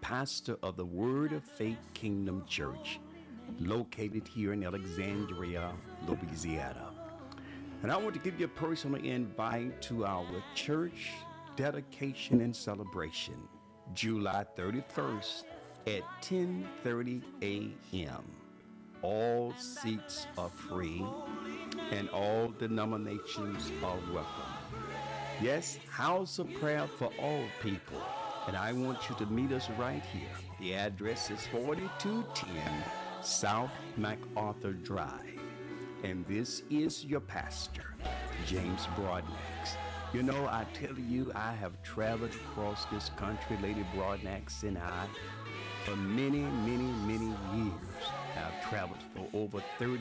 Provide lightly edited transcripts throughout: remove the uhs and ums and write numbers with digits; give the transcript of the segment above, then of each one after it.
pastor of the Word of Faith Kingdom Church, located here in Alexandria, Louisiana. And I want to give you a personal invite to our church dedication and celebration, July 31st at 10:30 a.m. All seats are free and all denominations are welcome. Yes, house of prayer for all people. And I want you to meet us right here. The address is 4210 South MacArthur Drive. And this is your pastor, James Broadnax. You know, I tell you, I have traveled across this country, Lady Broadnax and I, for many, many, many years. I've traveled for over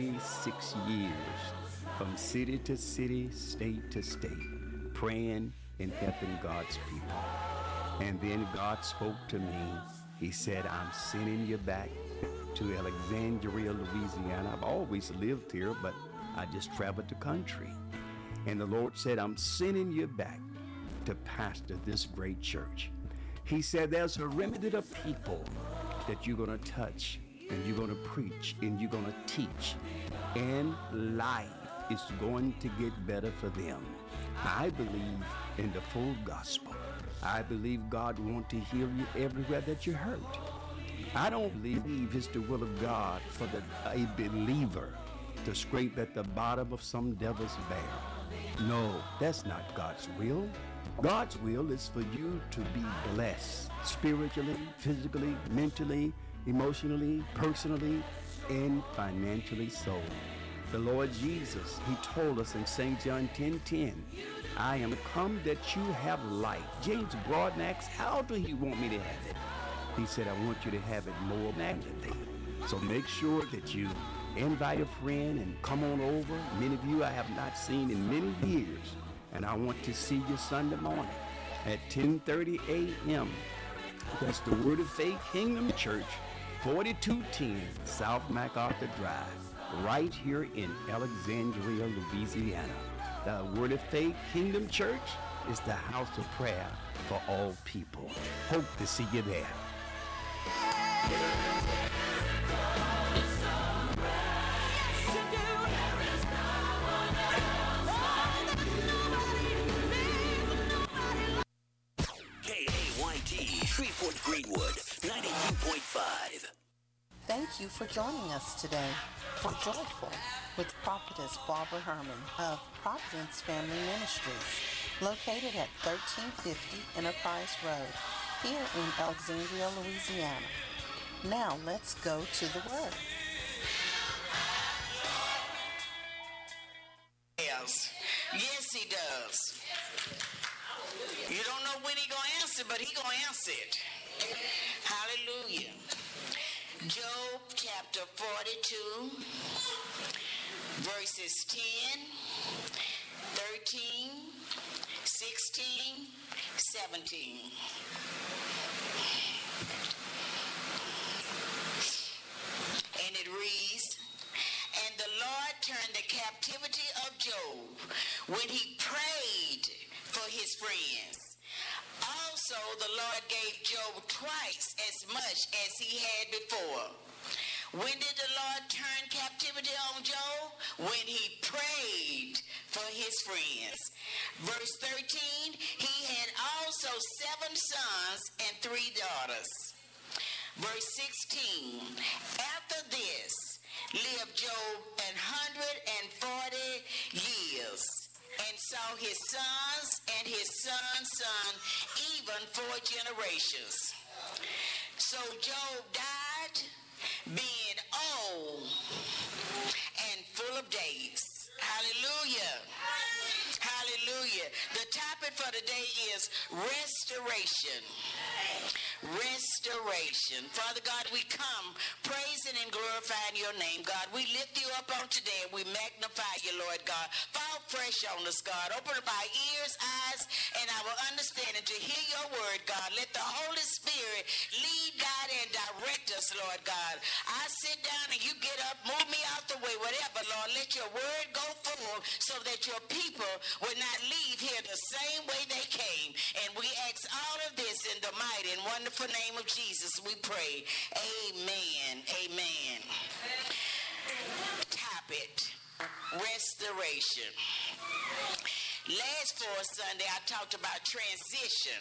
36 years, from city to city, state to state, praying and helping God's people. And then God spoke to me. He said, I'm sending you back to Alexandria, Louisiana. I've always lived here, but I just traveled the country. And the Lord said, I'm sending you back to pastor this great church. He said, there's a remnant of people that you're going to touch, and you're going to preach, and you're going to teach, and life is going to get better for them. I believe in the full gospel. I believe God wants to heal you everywhere that you're hurt. I don't believe it's the will of God for a believer to scrape at the bottom of some devil's barrel. No, that's not God's will. God's will is for you to be blessed spiritually, physically, mentally, emotionally, personally, and financially so. The Lord Jesus, he told us in St. John 10:10, I am come that you have life. James Broadnax, how do he want me to have it? He said, I want you to have it more abundantly. So make sure that you invite a friend and come on over. Many of you I have not seen in many years, and I want to see you Sunday morning at 10:30 a.m. That's the Word of Faith Kingdom Church, 4210 South MacArthur Drive, right here in Alexandria, Louisiana. The Word of Faith Kingdom Church is the house of prayer for all people. Hope to see you there. KAYT, Shreveport Greenwood, 92.5. Thank you for joining us today for Joyful with Prophetess Barbara Herman of Providence Family Ministries, located at 1350 Enterprise Road, here in Alexandria, Louisiana. Now let's go to the Word. Yes, he does. You don't know when he gonna answer, but he gonna answer it. Hallelujah. Job chapter 42, verses 10, 13, 16, 17. And it reads, and the Lord turned the captivity of Job when he prayed for his friends. Also, the Lord gave Job twice as much as he had before. When did the Lord turn captivity on Job? When he prayed for his friends. Verse 13, he had also 7 sons and 3 daughters. Verse 16, after this lived Job 140 years, and saw his sons and his son's son, even 4 generations. So Job died, being old and full of days. Hallelujah. Hallelujah. The topic for today is restoration. Restoration. Father God, we come praising and glorifying your name, God. We lift you up on today and we magnify you, Lord God. Fall fresh on us, God. Open up our ears, eyes, and our understanding to hear your word, God. Let the Holy Spirit lead, guide, and direct direct us, Lord God. I sit down and you get up, move me out the way, whatever, Lord. Let your word go forward so that your people will not leave here the same way they came. And we ask all of this in the mighty and wonderful name of Jesus, we pray. Amen. Amen. Topic: restoration. Last fourth Sunday, I talked about transition.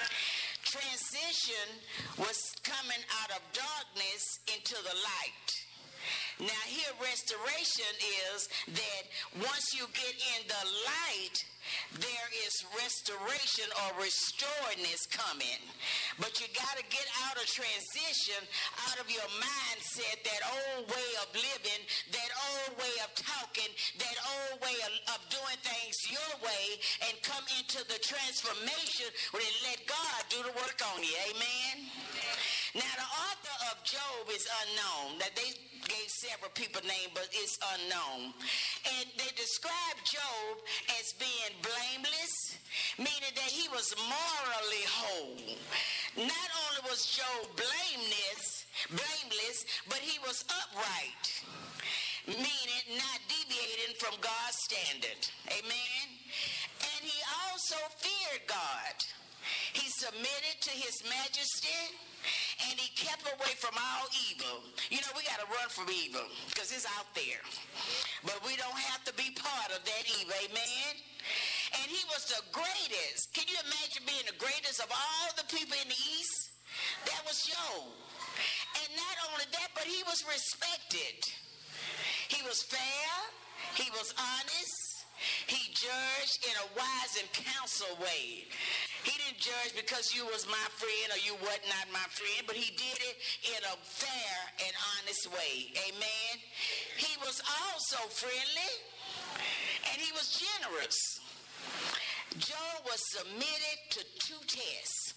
Transition was coming out of darkness into the light. Now here, restoration is that once you get in the light, there is restoration or restoredness coming. But you got to get out of transition, out of your mindset, that old way of living, that old way of talking, that old way of doing things your way, and come into the transformation where you let God do the work on you. Amen? Now, the author of Job is unknown. That they gave several people names, but it's unknown. And they describe Job as being blameless, meaning that he was morally whole. Not only was Job blameless, but he was upright, meaning not deviating from God's standard. Amen? And he also feared God. He submitted to his majesty, and he kept away from all evil. You know, we got to run from evil because it's out there. But we don't have to be part of that evil. Amen? And he was the greatest. Can you imagine being the greatest of all the people in the East? That was Job. And not only that, but he was respected. He was fair. He was honest. He judged in a wise and counsel way. He didn't judge because you was my friend or you was not my friend, but he did it in a fair and honest way. Amen? He was also friendly, and he was generous. Job was submitted to 2 tests.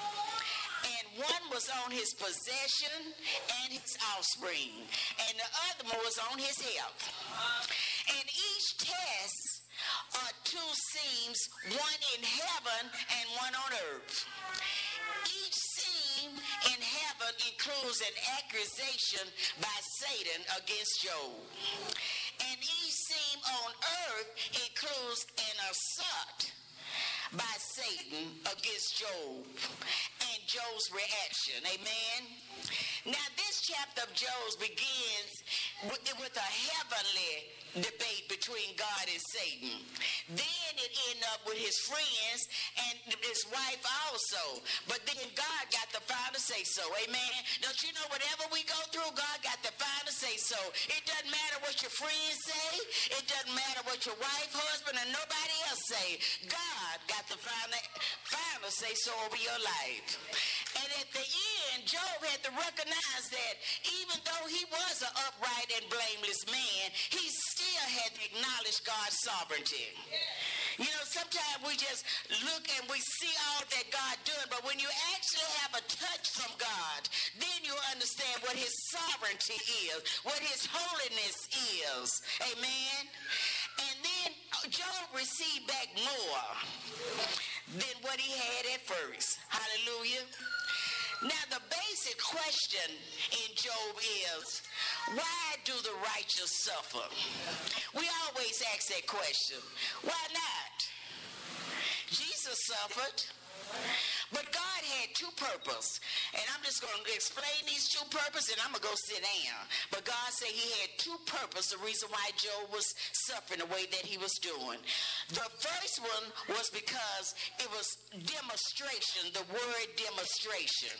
And one was on his possession and his offspring, and the other one was on his health. And each test are 2 seams, one in heaven and one on earth. Each seam in heaven includes an accusation by Satan against Job. And each seam on earth includes an assault by Satan against Job and Job's reaction. Amen? Now this chapter of Job begins with a heavenly debate between God and Satan. Then it ended up with his friends and his wife also. But then God got the final say so. Amen? Don't you know whatever we go through, God got the final say so. It doesn't matter what your friends say. It doesn't matter what your wife, husband, and nobody else say. God got the final say so over your life. And at the end, Job had to recognize that even though he was an upright and blameless man, he still had to acknowledge God's sovereignty. You know, sometimes we just look and we see all that God doing, but when you actually have a touch from God, then you understand what his sovereignty is, what his holiness is. Amen? And then Job received back more than what he had at first. Hallelujah. Now, the basic question in Job is, why do the righteous suffer? We always ask that question. Why not? Jesus suffered, but God had 2 purposes. And I'm just going to explain these 2 purposes, and I'm going to go sit down. But God said he had 2 purposes, the reason why Job was suffering the way that he was doing. The first one was because it was demonstration, the word demonstration.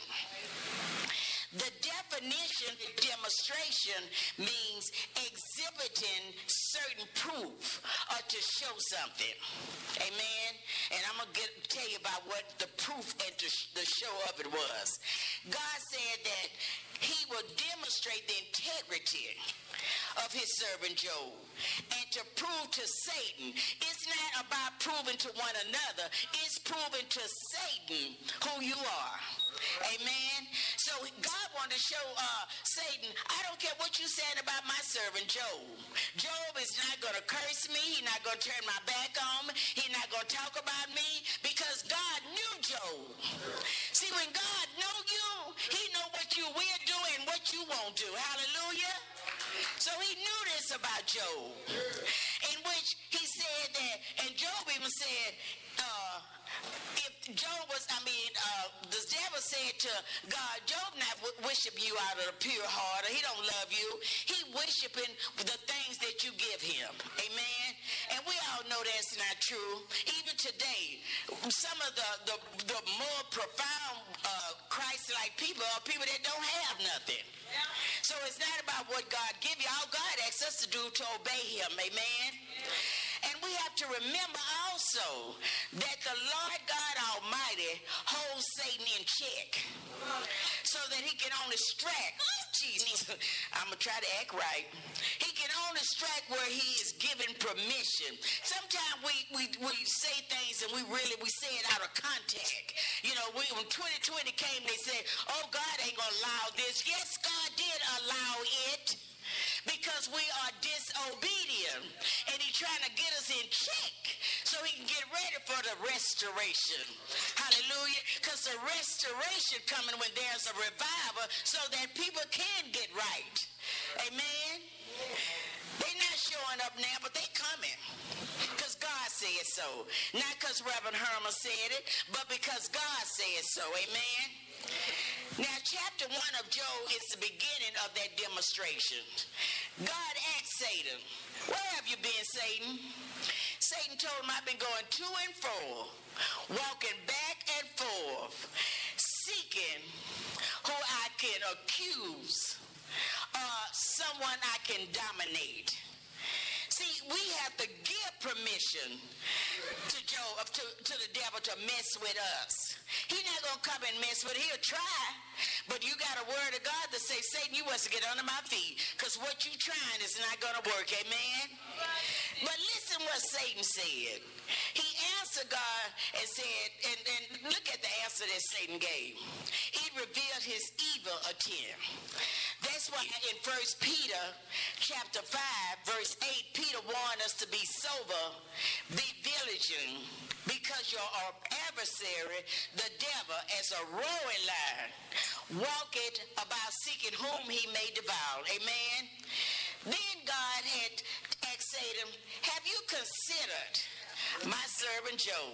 The definition of demonstration means exhibiting certain proof or to show something. Amen? And I'm going to tell you about what the proof and the show of it was. God said that he will demonstrate the integrity of his servant Job. And to prove to Satan, it's not about proving to one another, it's proving to Satan who you are. Amen? So God wanted to show Satan, I don't care what you're saying about my servant Job. Job is not going to curse me. He's not going to turn my back on me. He's not going to talk about me because God knew Job. See, when God knows you, he knows what you will do gonna do. Hallelujah. So he knew this about Job, in which he said that, and Job even said, if Job was, the devil said to God, Job not worship you out of a pure heart, or he don't love you. He worshiping the things that you give him. Amen. And we all know that's not true. Even today, some of the more profound Christ-like people are people that don't have nothing. So it's not about what God give you. All God asks us to do to obey him. Amen. And we have to remember also that the Lord God Almighty holds Satan in check so that he can only strike. Jesus, I'm going to try to act right. He can only strike where he is given permission. Sometimes we say things and we say it out of context. You know, when 2020 came, they said, oh, God ain't going to allow this. Yes, God did allow it, because we are disobedient, and he's trying to get us in check so he can get ready for the restoration. Hallelujah. Because the restoration coming when there's a revival so that people can get right. Amen. They're not showing up now, but they coming because God said so. Not because Reverend Herman said it, but because God said so. Amen. Now, chapter 1 of Job is the beginning of that demonstration. God asked Satan, where have you been, Satan? Satan told him, I've been going to and fro, walking back and forth, seeking who I can accuse, someone I can dominate. See, we have to give permission to Job, to the devil to mess with us. He's not going to come and mess with it. He'll try, but you got a word of God that say, Satan, you must get under my feet, because what you trying is not going to work. Amen? But listen what Satan said. He answered God and said, and look at the answer that Satan gave. He revealed his evil attempt. That's why in 1 Peter chapter 5, verse 8, Peter warned us to be sober, be vigilant, because your adversary, the devil, as a roaring lion, walketh about seeking whom he may devour. Amen? Then God had asked Satan, have you considered my servant Job?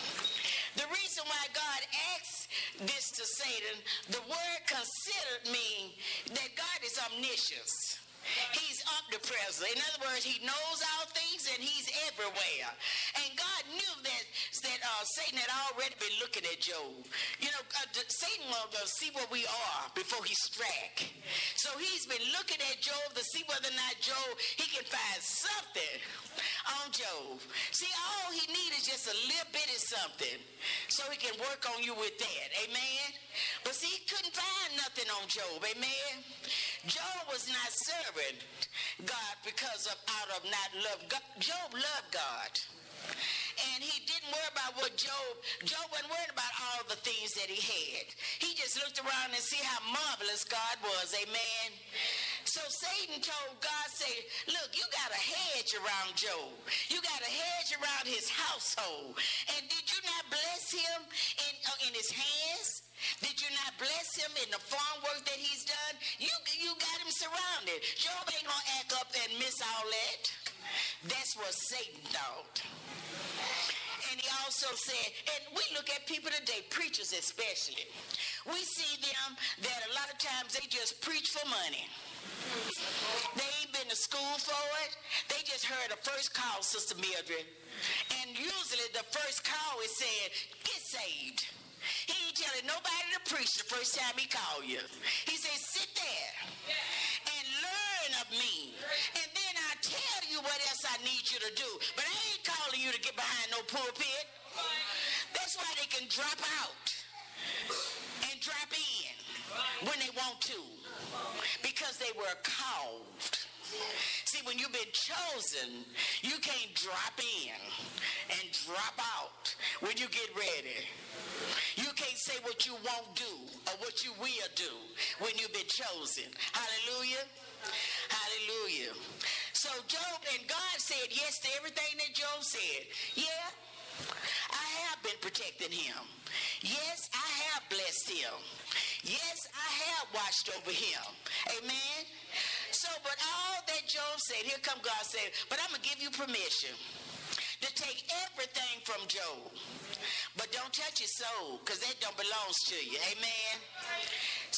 The reason why God asked this to Satan, the word considered means that God is omniscient. He's omnipresent. In other words, he knows all things and he's everywhere. And God knew that Satan had already been looking at Job. You know, Satan will see where we are before he strike. So he's been looking at Job to see whether or not Job, he can find something on Job. See, all he needs is just a little bit of something so he can work on you with that. Amen? But see, he couldn't find nothing on Job. Amen? Job was not serving God because of out of not love. Job loved God. And he didn't worry about what Job wasn't worried about all the things that he had. He just looked around and see how marvelous God was. Amen. So Satan told God, say, look, you got a hedge around Job. You got a hedge around his household. And did you not bless him in his hands? Did you not bless him in the farm work that he's done? You got him surrounded. Job ain't gonna act up and miss all that. That's what Satan thought. And he also said, and we look at people today, preachers especially. We see them that a lot of times they just preach for money. They ain't been to school for it. They just heard the first call, Sister Mildred. And usually the first call is saying, get saved. He ain't telling nobody to preach the first time he called you. He says, sit there and learn of me. And then I'll tell you what else I need you to do. But I ain't calling you to get behind no pulpit. That's why they can drop out and drop in when they want to. Because they were called. See, when you've been chosen, you can't drop in and drop out when you get ready. You can't say what you won't do or what you will do when you've been chosen. Hallelujah. Hallelujah. So Job, and God said yes to everything that Job said. Yeah, I have been protecting him. Yes, I have blessed him. Yes, I God watched over him. Amen. So, but all that Job said, here come God said, but I'm going to give you permission to take everything from Job. But don't touch his soul, because that don't belong to you. Amen.